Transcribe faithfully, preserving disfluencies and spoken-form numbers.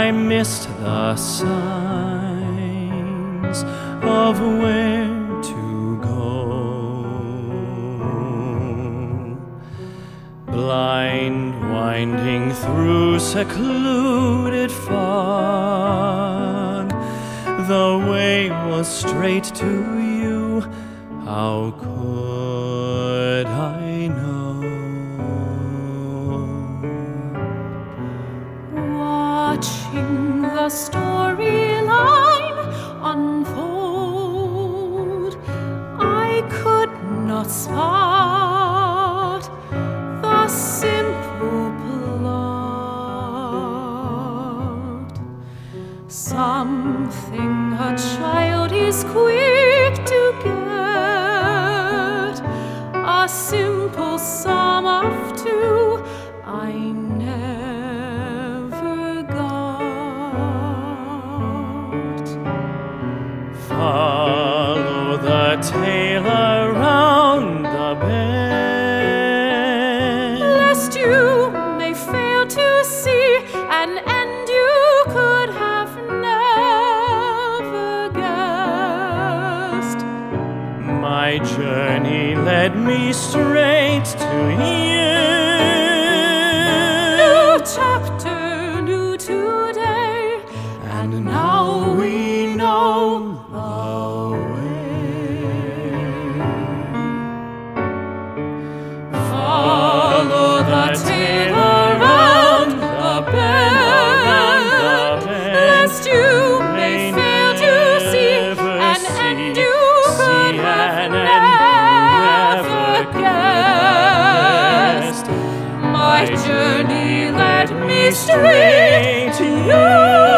I missed the signs of where to go. Blind winding through secluded fog, the way was straight to you. How could I know? Watching the storyline unfold, I could not spot the simple plot. Something a child is quick to get, a simple sum of two I never got. Follow the tale around the bend, lest you may fail to see an end you could have never guessed. my journey led me straight to you. New chapter, new today, And now we know the way. follow the tale around the bend, lest you may fail to see an end you could have never guessed. My journey led me straight to you.